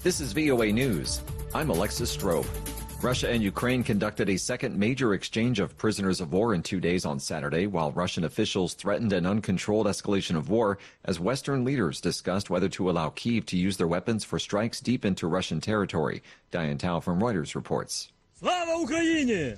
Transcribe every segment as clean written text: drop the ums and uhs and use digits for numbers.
This is VOA News. I'm Alexis Strobe. Russia and Ukraine conducted a second major exchange of prisoners of war in 2 days on Saturday, while Russian officials threatened an uncontrolled escalation of war as Western leaders discussed whether to allow Kyiv to use their weapons for strikes deep into Russian territory. Diane Tao from Reuters reports. Slava Ukraini!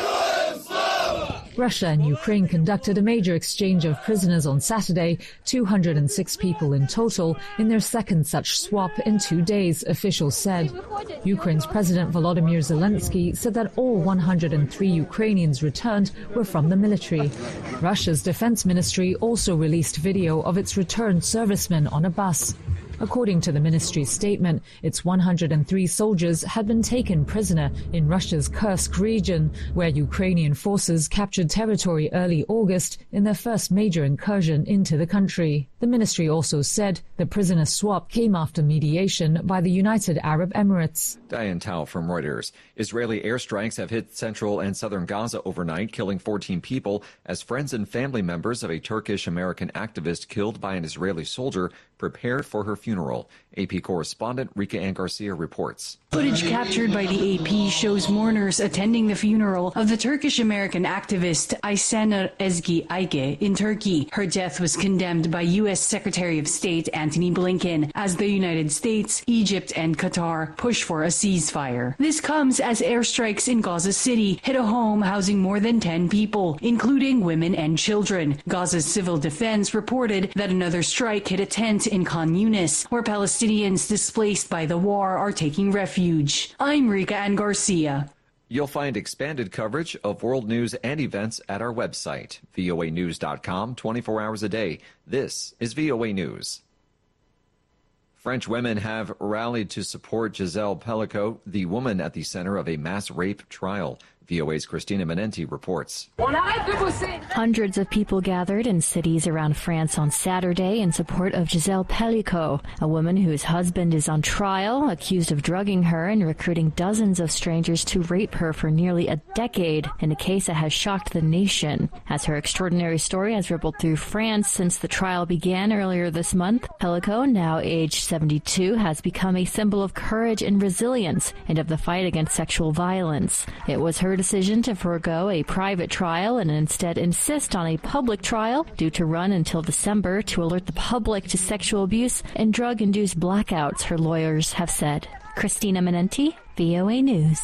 Russia and Ukraine conducted a major exchange of prisoners on Saturday, 206 people in total, in their second such swap in 2 days, officials said. Ukraine's President Volodymyr Zelensky said that all 103 Ukrainians returned were from the military. Russia's defense ministry also released video of its returned servicemen on a bus. According to the ministry's statement, its 103 soldiers had been taken prisoner in Russia's Kursk region, where Ukrainian forces captured territory early August in their first major incursion into the country. The ministry also said the prisoner swap came after mediation by the United Arab Emirates. Diane Tao from Reuters. Israeli airstrikes have hit central and southern Gaza overnight, killing 14 people as friends and family members of a Turkish-American activist killed by an Israeli soldier prepared for her funeral. AP correspondent Rika Ann Garcia reports. Footage captured by the AP shows mourners attending the funeral of the Turkish-American activist Aysenur Ezgi Ayge in Turkey. Her death was condemned by U.S. Secretary of State Antony Blinken as the United States, Egypt, and Qatar push for a ceasefire. This comes as airstrikes in Gaza City hit a home housing more than 10 people, including women and children. Gaza's civil defense reported that another strike hit a tent in Khan Yunis, where Palestinians displaced by the war are taking refuge. I'm Rika Ann Garcia. You'll find expanded coverage of world news and events at our website, voanews.com, 24 hours a day. This is VOA News. French women have rallied to support Giselle Pellicot, the woman at the center of a mass rape trial. VOA's Christina Menenti reports. Hundreds of people gathered in cities around France on Saturday in support of Giselle Pellicot, a woman whose husband is on trial, accused of drugging her and recruiting dozens of strangers to rape her for nearly a decade, in a case that has shocked the nation. As her extraordinary story has rippled through France since the trial began earlier this month, Pellicot, now aged 72, has become a symbol of courage and resilience and of the fight against sexual violence. It was her decision to forego a private trial and instead insist on a public trial, due to run until December, to alert the public to sexual abuse and drug-induced blackouts, her lawyers have said. Christina Menenti, VOA News.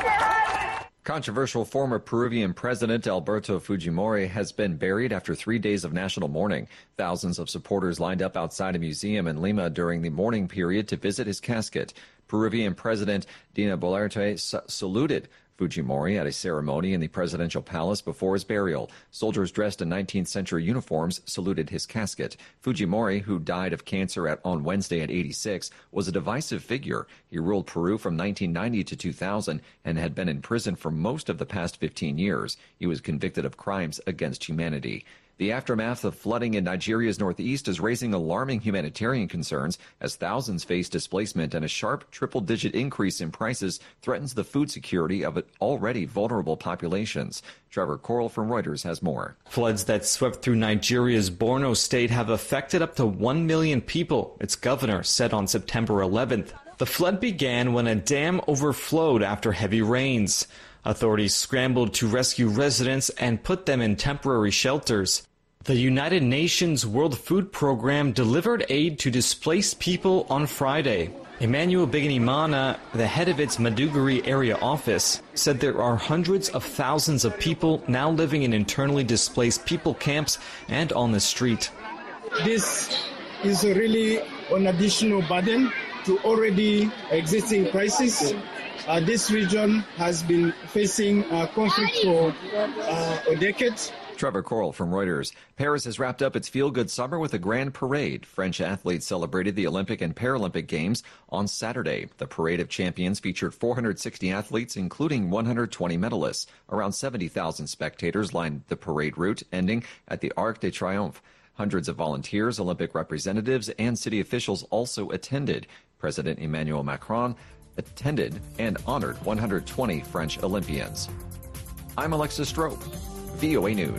Controversial former Peruvian President Alberto Fujimori has been buried after 3 days of national mourning. Thousands of supporters lined up outside a museum in Lima during the mourning period to visit his casket. Peruvian President Dina Boluarte saluted Fujimori at a ceremony in the presidential palace before his burial. Soldiers dressed in 19th century uniforms saluted his casket. Fujimori, who died of cancer on Wednesday at 86, was a divisive figure. He ruled Peru from 1990 to 2000 and had been in prison for most of the past 15 years. He was convicted of crimes against humanity. The aftermath of flooding in Nigeria's northeast is raising alarming humanitarian concerns as thousands face displacement, and a sharp triple-digit increase in prices threatens the food security of already vulnerable populations. Trevor Coral from Reuters has more. Floods that swept through Nigeria's Borno state have affected up to 1 million people, its governor said on September 11th. The flood began when a dam overflowed after heavy rains. Authorities scrambled to rescue residents and put them in temporary shelters. The United Nations World Food Program delivered aid to displaced people on Friday. Emmanuel Biginimana, the head of its Maiduguri area office, said there are hundreds of thousands of people now living in internally displaced people camps and on the street. This is really an additional burden to already existing crisis. This region has been facing conflict for a decade. Trevor Coral from Reuters. Paris has wrapped up its feel-good summer with a grand parade. French athletes celebrated the Olympic and Paralympic Games on Saturday. The Parade of Champions featured 460 athletes, including 120 medalists. Around 70,000 spectators lined the parade route, ending at the Arc de Triomphe. Hundreds of volunteers, Olympic representatives, and city officials also attended. President Emmanuel Macron attended and honored 120 French Olympians. I'm Alexis Strobe, VOA News.